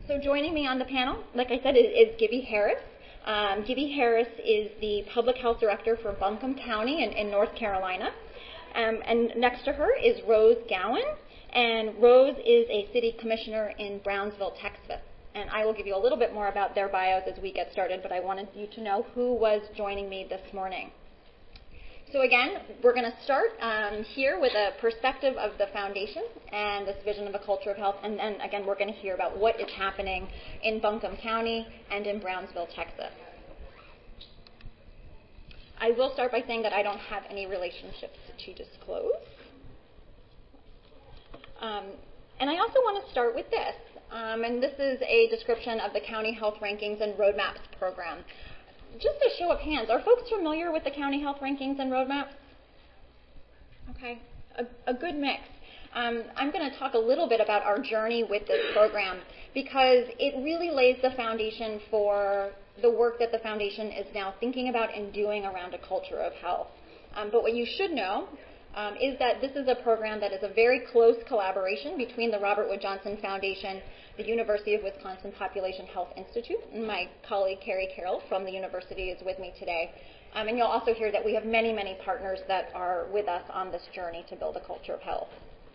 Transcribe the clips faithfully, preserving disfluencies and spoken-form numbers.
So joining me on the panel, like I said, is, is Gibby Harris. Um, Gibby Harris is the Public Health Director for Buncombe County in, in North Carolina. Um, and next to her is Rose Gowan. And Rose is a City Commissioner in Brownsville, Texas. And I will give you a little bit more about their bios as we get started, but I wanted you to know who was joining me this morning. So again, we're going to start um, here with a perspective of the foundation and this vision of a culture of health, and then again, we're going to hear about what is happening in Buncombe County and in Brownsville, Texas. I will start by saying that I don't have any relationships to disclose. Um, and I also want to start with this. Um, and this is a description of the County Health Rankings and Roadmaps program. Just a show of hands, are folks familiar with the County Health Rankings and Roadmaps? Okay, a, a good mix. Um, I'm going to talk a little bit about our journey with this program because it really lays the foundation for the work that the foundation is now thinking about and doing around a culture of health. Um, but what you should know Um, is that this is a program that is a very close collaboration between the Robert Wood Johnson Foundation, the University of Wisconsin Population Health Institute, and my colleague Carrie Carroll from the university is with me today. Um, and you'll also hear that we have many, many partners that are with us on this journey to build a culture of health.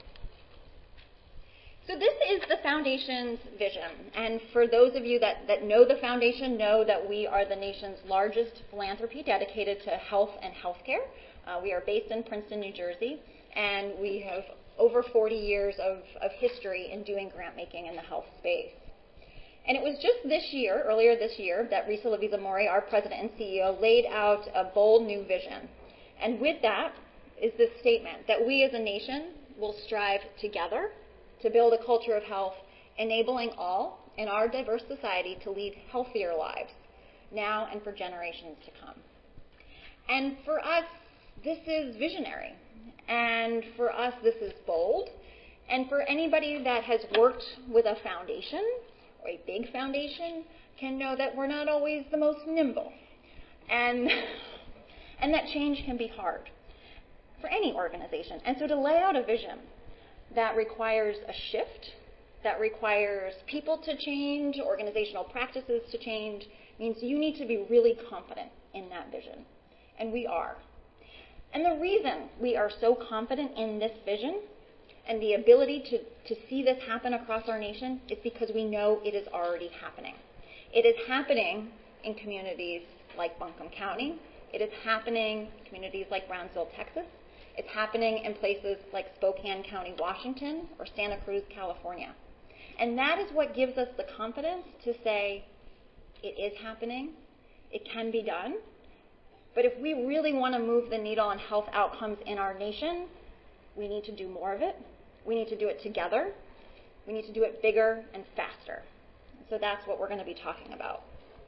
So this is the foundation's vision. And for those of you that, that know the foundation, know that we are the nation's largest philanthropy dedicated to health and healthcare. Uh, we are based in Princeton, New Jersey, and we have over forty years of, of history in doing grant making in the health space. And it was just this year, earlier this year, that Risa Lavizza-Mori, our president and C E O, laid out a bold new vision. And with that is this statement that we as a nation will strive together to build a culture of health, enabling all in our diverse society to lead healthier lives now and for generations to come. And for us, this is visionary, and for us, this is bold, and for anybody that has worked with a foundation, or a big foundation, can know that we're not always the most nimble, and, and that change can be hard for any organization. And so to lay out a vision that requires a shift, that requires people to change, organizational practices to change, means you need to be really confident in that vision, and we are. And the reason we are so confident in this vision and the ability to, to see this happen across our nation is because we know it is already happening. It is happening in communities like Buncombe County. It is happening in communities like Brownsville, Texas. It's happening in places like Spokane County, Washington, or Santa Cruz, California. And that is what gives us the confidence to say it is happening, it can be done. But if we really want to move the needle on health outcomes in our nation, we need to do more of it. We need to do it together. We need to do it bigger and faster. So that's what we're going to be talking about.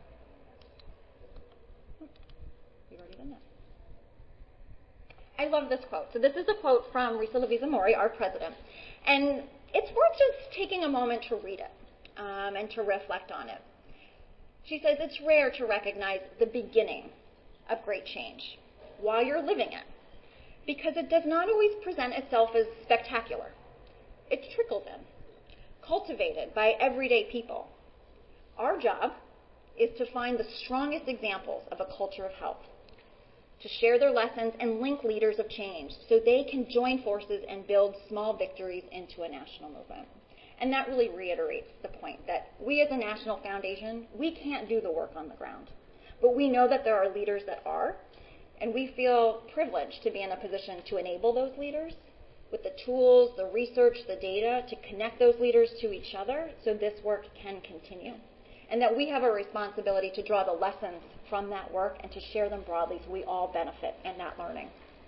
We've already done that. I love this quote. So this is a quote from Risa Lavizza-Mori, our president. And it's worth just taking a moment to read it um, and to reflect on it. She says, it's rare to recognize the beginning of great change while you're living it, because it does not always present itself as spectacular. It's trickled in, cultivated by everyday people. Our job is to find the strongest examples of a culture of health, to share their lessons and link leaders of change so they can join forces and build small victories into a national movement. And that really reiterates the point that we as a national foundation, we can't do the work on the ground. But we know that there are leaders that are, and we feel privileged to be in a position to enable those leaders with the tools, the research, the data to connect those leaders to each other so this work can continue. And that we have a responsibility to draw the lessons from that work and to share them broadly so we all benefit in that learning.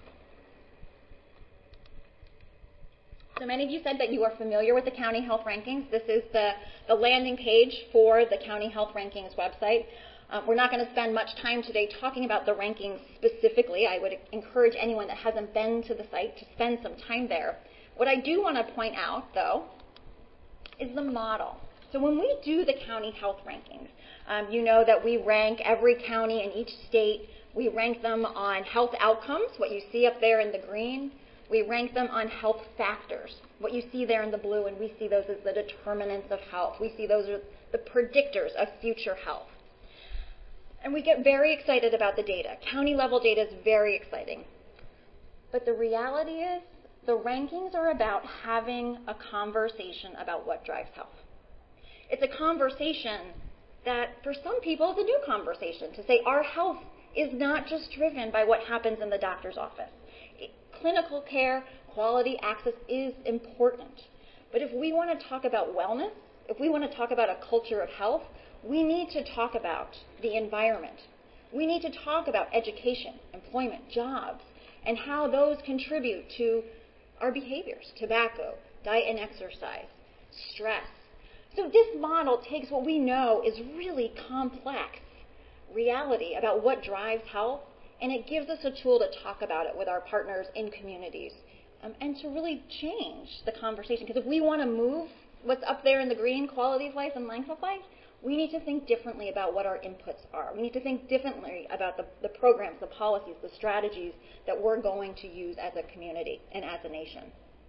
So many of you said that you are familiar with the County Health Rankings. This is the, the landing page for the County Health Rankings website. Uh, we're not going to spend much time today talking about the rankings specifically. I would encourage anyone that hasn't been to the site to spend some time there. What I do want to point out, though, is the model. So when we do the county health rankings, um, you know that we rank every county in each state. We rank them on health outcomes, what you see up there in the green. We rank them on health factors. What you see there in the blue, and we see those as the determinants of health. We see those as the predictors of future health. And we get very excited about the data. County level data is very exciting. But the reality is, the rankings are about having a conversation about what drives health. It's a conversation that for some people is a new conversation, to say our health is not just driven by what happens in the doctor's office. It, clinical care, quality access is important. But if we want to talk about wellness, if we want to talk about a culture of health, we need to talk about the environment. We need to talk about education, employment, jobs, and how those contribute to our behaviors, tobacco, diet and exercise, stress. So this model takes what we know is really complex reality about what drives health, and it gives us a tool to talk about it with our partners in communities um, and to really change the conversation. Because if we want to move what's up there in the green, quality of life and length of life, we need to think differently about what our inputs are. We need to think differently about the, the programs, the policies, the strategies that we're going to use as a community and as a nation.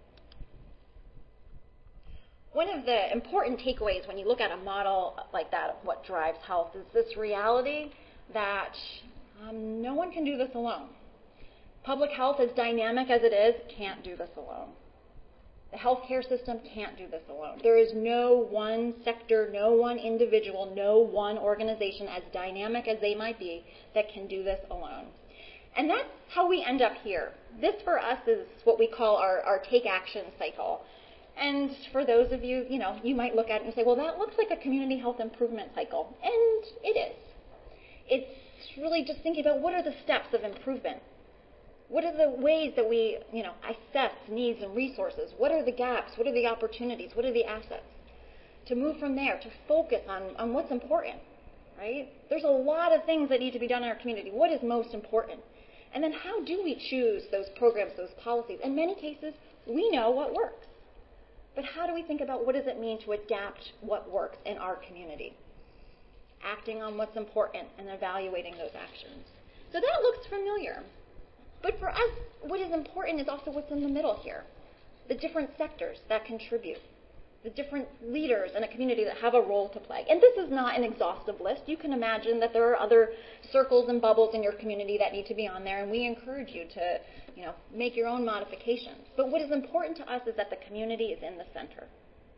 One of the important takeaways when you look at a model like that of what drives health is this reality that um, no one can do this alone. Public health, as dynamic as it is, can't do this alone. The healthcare system can't do this alone. There is no one sector, no one individual, no one organization, as dynamic as they might be, that can do this alone. And that's how we end up here. This, for us, is what we call our, our take action cycle. And for those of you, you know, you might look at it and say, well, that looks like a community health improvement cycle. And it is. It's really just thinking about what are the steps of improvement. What are the ways that we, you know, assess needs and resources? What are the gaps? What are the opportunities? What are the assets? To move from there, to focus on, on what's important, right? There's a lot of things that need to be done in our community. What is most important? And then how do we choose those programs, those policies? In many cases, we know what works. But how do we think about what does it mean to adapt what works in our community? Acting on what's important and evaluating those actions. So that looks familiar. But for us, what is important is also what's in the middle here. The different sectors that contribute. The different leaders in a community that have a role to play. And this is not an exhaustive list. You can imagine that there are other circles and bubbles in your community that need to be on there, and we encourage you to, you know, make your own modifications. But what is important to us is that the community is in the center.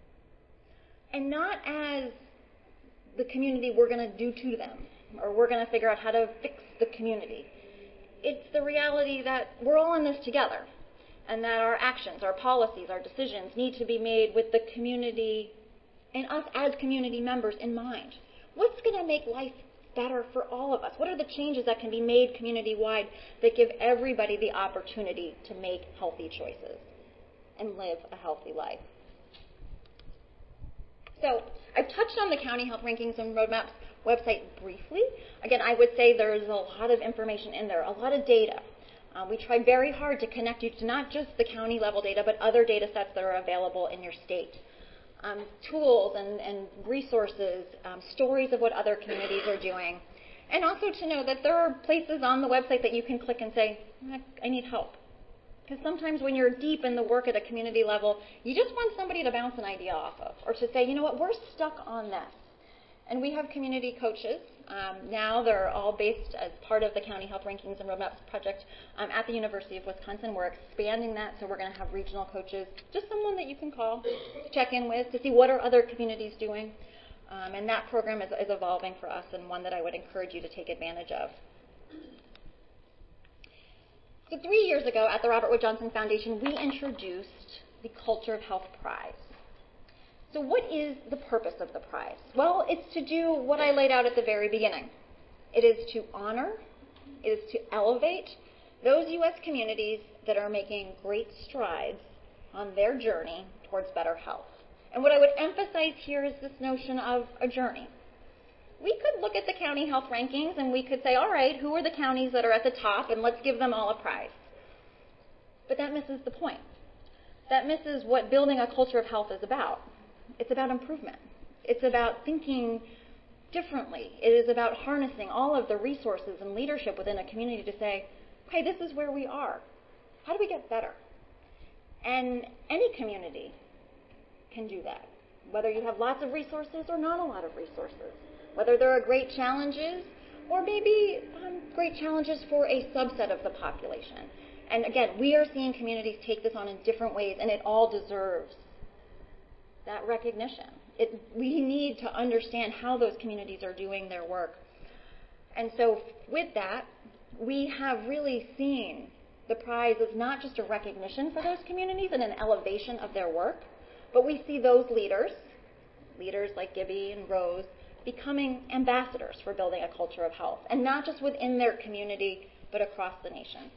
And not as the community we're going to do to them, or we're going to figure out how to fix the community. It's the reality that we're all in this together, and that our actions, our policies, our decisions need to be made with the community and us as community members in mind. What's going to make life better for all of us? What are the changes that can be made community-wide that give everybody the opportunity to make healthy choices and live a healthy life? So I've touched on the County Health Rankings and Roadmaps website briefly. Again, I would say there's a lot of information in there, a lot of data. Uh, we try very hard to connect you to not just the county level data, but other data sets that are available in your state. Um, tools and, and resources, um, stories of what other communities are doing. And also to know that there are places on the website that you can click and say, I need help. Because sometimes when you're deep in the work at a community level, you just want somebody to bounce an idea off of, or to say, you know what, we're stuck on this. And we have community coaches. Um, now they're all based as part of the County Health Rankings and Roadmaps project um, at the University of Wisconsin. We're expanding that, so we're going to have regional coaches, just someone that you can call to check in with to see what are other communities doing. Um, and that program is, is evolving for us, and one that I would encourage you to take advantage of. So three years ago at the Robert Wood Johnson Foundation, we introduced the Culture of Health Prize. So what is the purpose of the prize? Well, it's to do what I laid out at the very beginning. It is to honor, it is to elevate those U S communities that are making great strides on their journey towards better health. And what I would emphasize here is this notion of a journey. We could look at the county health rankings and we could say, all right, who are the counties that are at the top, and let's give them all a prize. But that misses the point. That misses what building a culture of health is about. It's about improvement. It's about thinking differently. It is about harnessing all of the resources and leadership within a community to say, hey, this is where we are. How do we get better? And any community can do that, whether you have lots of resources or not a lot of resources, whether there are great challenges or maybe um, great challenges for a subset of the population. And again, we are seeing communities take this on in different ways, and it all deserves that recognition. It, we need to understand how those communities are doing their work. And so with that, we have really seen the prize as not just a recognition for those communities and an elevation of their work, but we see those leaders, leaders like Gibby and Rose, becoming ambassadors for building a culture of health, and not just within their community, but across the nation.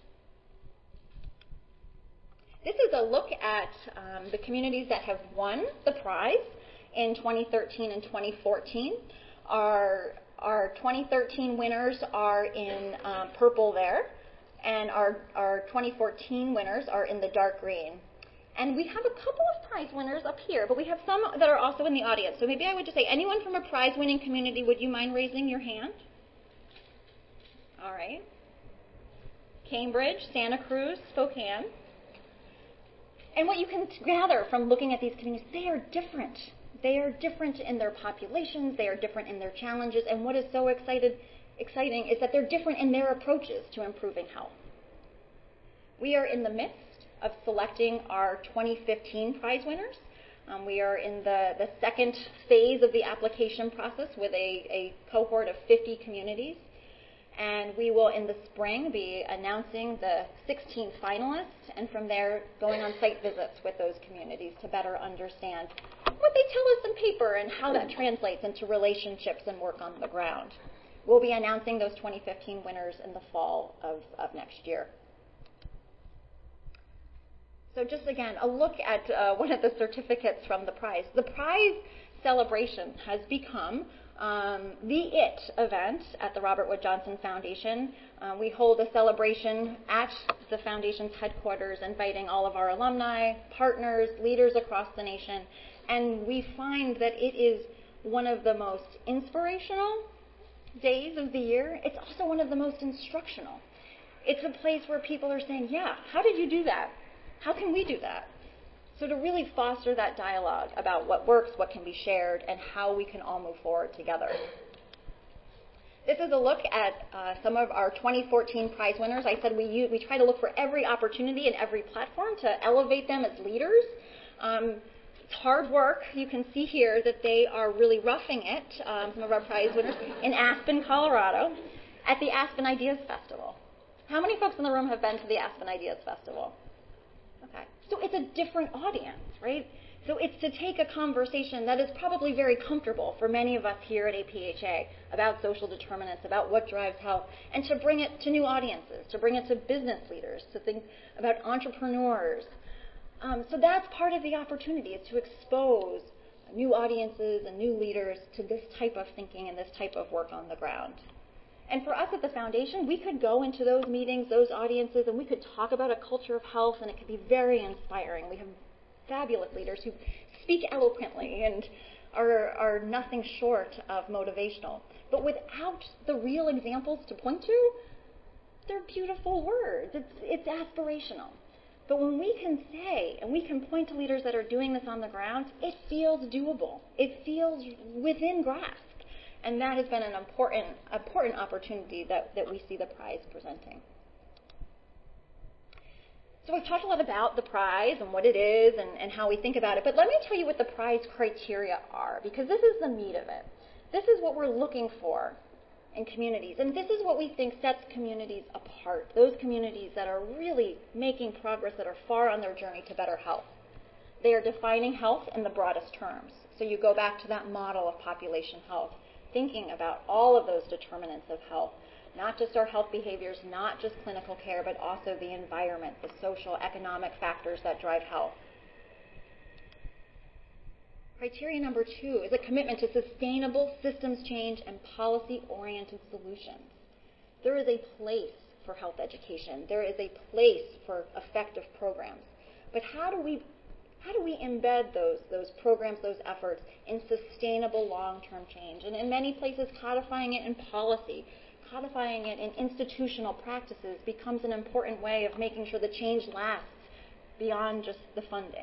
This is a look at um, the communities that have won the prize in twenty thirteen and twenty fourteen. Our, our twenty thirteen winners are in um, purple there, and our, our twenty fourteen winners are in the dark green. And we have a couple of prize winners up here, but we have some that are also in the audience. So maybe I would just say, anyone from a prize-winning community, would you mind raising your hand? All right. Cambridge, Santa Cruz, Spokane. And what you can gather from looking at these communities, they are different. They are different in their populations. They are different in their challenges. And what is so excited, exciting is that they're different in their approaches to improving health. We are in the midst of selecting our twenty fifteen prize winners. Um, we are in the, the second phase of the application process with a, a cohort of fifty communities. And we will, in the spring, be announcing the sixteen finalists, and from there, going on site visits with those communities to better understand what they tell us in paper and how that translates into relationships and work on the ground. We'll be announcing those twenty fifteen winners in the fall of, of next year. So just again, a look at uh, one of the certificates from the prize. The prize celebration has become um, the it event at the Robert Wood Johnson Foundation. Uh, we hold a celebration at the foundation's headquarters, inviting all of our alumni, partners, leaders across the nation, and we find that it is one of the most inspirational days of the year. It's also one of the most instructional. It's a place where people are saying, yeah, how did you do that? How can we do that? So to really foster that dialogue about what works, what can be shared, and how we can all move forward together. This is a look at uh, some of our twenty fourteen prize winners. I said we use, we try to look for every opportunity and every platform to elevate them as leaders. Um, it's hard work. You can see here that they are really roughing it, um, some of our prize winners, in Aspen, Colorado, at the Aspen Ideas Festival. How many folks in the room have been to the Aspen Ideas Festival? Okay. So it's a different audience, right? So it's to take a conversation that is probably very comfortable for many of us here at A P H A about social determinants, about what drives health, and to bring it to new audiences, to bring it to business leaders, to think about entrepreneurs. Um, so that's part of the opportunity, is to expose new audiences and new leaders to this type of thinking and this type of work on the ground. And for us at the foundation, we could go into those meetings, those audiences, and we could talk about a culture of health, and it could be very inspiring. We have fabulous leaders who speak eloquently and are, are nothing short of motivational. But without the real examples to point to, they're beautiful words. It's, it's aspirational. But when we can say, and we can point to leaders that are doing this on the ground, it feels doable. It feels within grasp. And that has been an important, important opportunity that, that we see the prize presenting. So we've talked a lot about the prize and what it is and, and how we think about it, but let me tell you what the prize criteria are, because this is the meat of it. This is what we're looking for in communities, and this is what we think sets communities apart, those communities that are really making progress, that are far on their journey to better health. They are defining health in the broadest terms. So you go back to that model of population health, thinking about all of those determinants of health, not just our health behaviors, not just clinical care, but also the environment, the social, economic factors that drive health. Criteria number two is a commitment to sustainable systems change and policy-oriented solutions. There is a place for health education. There is a place for effective programs. But how do we How do we embed those, those programs, those efforts in sustainable long-term change? And in many places, codifying it in policy, codifying it in institutional practices becomes an important way of making sure the change lasts beyond just the funding.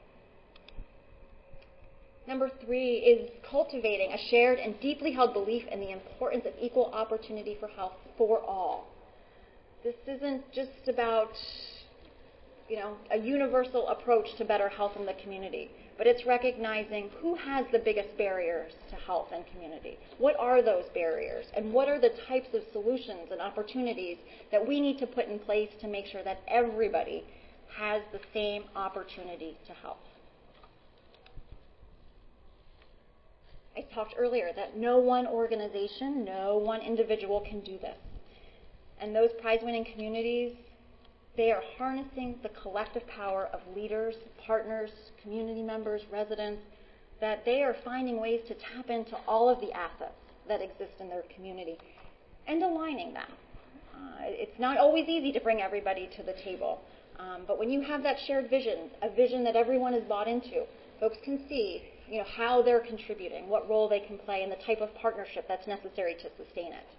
Number three is cultivating a shared and deeply held belief in the importance of equal opportunity for health for all. This isn't just about, you know, a universal approach to better health in the community, but it's recognizing who has the biggest barriers to health and community. What are those barriers, and what are the types of solutions and opportunities that we need to put in place to make sure that everybody has the same opportunity to health. I talked earlier that no one organization, no one individual can do this. And those prize-winning communities, they are harnessing the collective power of leaders, partners, community members, residents, that they are finding ways to tap into all of the assets that exist in their community and aligning them. Uh, it's not always easy to bring everybody to the table, um, but when you have that shared vision, a vision that everyone is bought into, folks can see, you know, how they're contributing, what role they can play, and the type of partnership that's necessary to sustain it.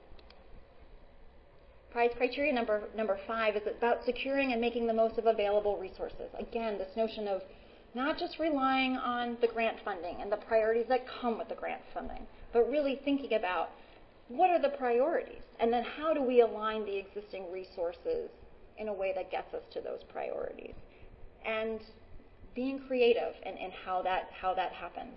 Prize criteria number, number five is about securing and making the most of available resources. Again, this notion of not just relying on the grant funding and the priorities that come with the grant funding, but really thinking about what are the priorities, and then how do we align the existing resources in a way that gets us to those priorities. And being creative in, in how that how that happens.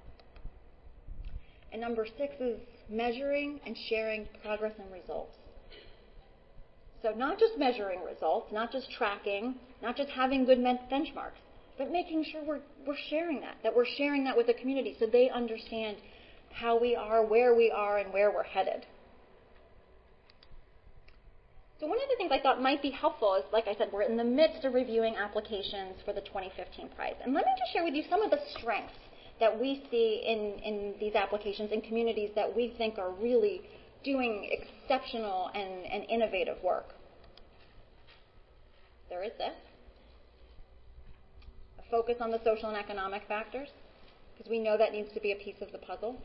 And number six is measuring and sharing progress and results. So not just measuring results, not just tracking, not just having good benchmarks, but making sure we're we're sharing that, that we're sharing that with the community so they understand how we are, where we are, and where we're headed. So one of the things I thought might be helpful is, like I said, we're in the midst of reviewing applications for the twenty fifteen prize. And let me just share with you some of the strengths that we see in, in these applications in communities that we think are really doing exceptional and, and innovative work. There is this. A focus on the social and economic factors, because we know that needs to be a piece of the puzzle.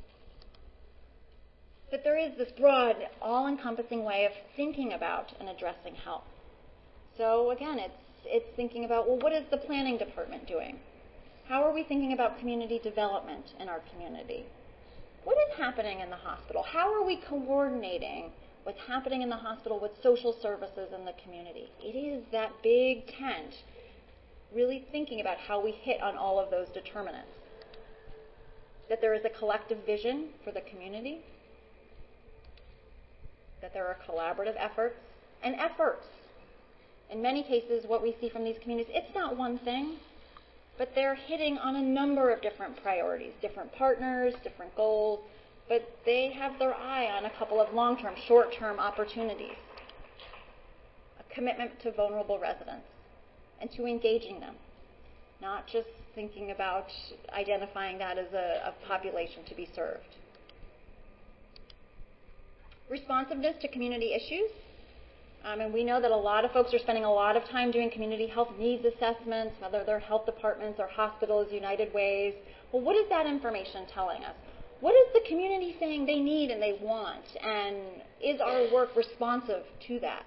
But there is this broad, all-encompassing way of thinking about and addressing health. So again, it's it's thinking about, well, what is the planning department doing? How are we thinking about community development in our community? What is happening in the hospital? How are we coordinating what's happening in the hospital with social services in the community? It is that big tent, really thinking about how we hit on all of those determinants. That there is a collective vision for the community, that there are collaborative efforts, and efforts. In many cases, what we see from these communities, it's not one thing, but they're hitting on a number of different priorities, different partners, different goals, but they have their eye on a couple of long-term, short-term opportunities. A commitment to vulnerable residents and to engaging them, not just thinking about identifying that as a, a population to be served. Responsiveness to community issues. Um, and we know that a lot of folks are spending a lot of time doing community health needs assessments, whether they're health departments or hospitals, United Ways. Well, what is that information telling us? What is the community saying they need and they want? And is our work responsive to that?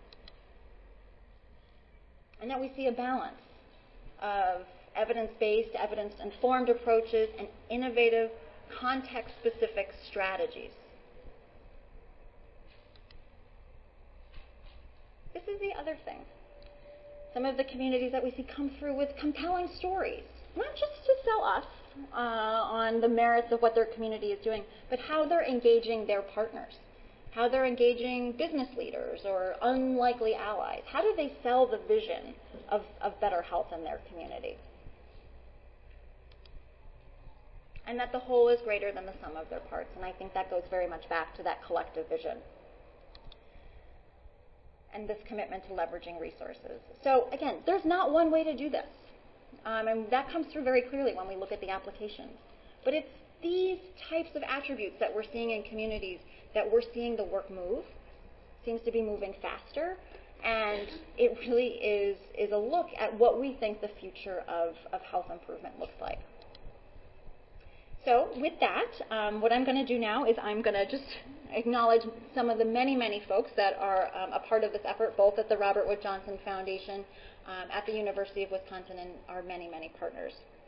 And that we see a balance of evidence-based, evidence-informed approaches and innovative, context-specific strategies. This is the other thing. Some of the communities that we see come through with compelling stories, not just to sell us uh, on the merits of what their community is doing, but how they're engaging their partners, how they're engaging business leaders or unlikely allies. How do they sell the vision of, of better health in their community? And that the whole is greater than the sum of their parts. And I think that goes very much back to that collective vision and this commitment to leveraging resources. So again, there's not one way to do this. Um, and that comes through very clearly when we look at the applications. But it's these types of attributes that we're seeing in communities that we're seeing the work move. Seems to be moving faster. And it really is, is a look at what we think the future of, of health improvement looks like. So with that, um, what I'm going to do now is I'm going to just acknowledge some of the many, many folks that are um, a part of this effort, both at the Robert Wood Johnson Foundation um, at the University of Wisconsin and our many, many partners.